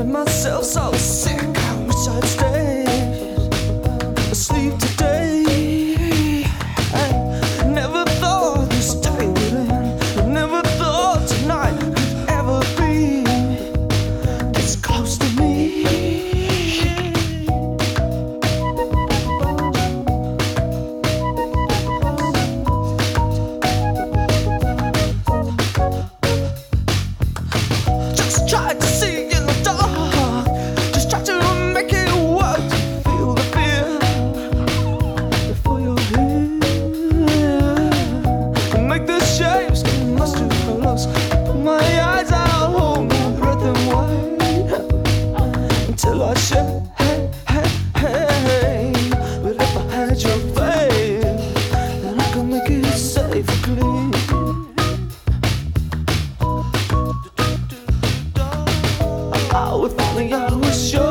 finding myself so sick. I wish I'd stayed asleep today. I never thought this day would end. Never thought tonight could ever be this close to me. Just tried to see in the dark, just tried to make it work, to feel the fear before you're here. Make the shapes come much too close. Put my eyes out, hold my breath and wait until I shake. But if I had your faith, then I could make it safe and clean. If only I was sure.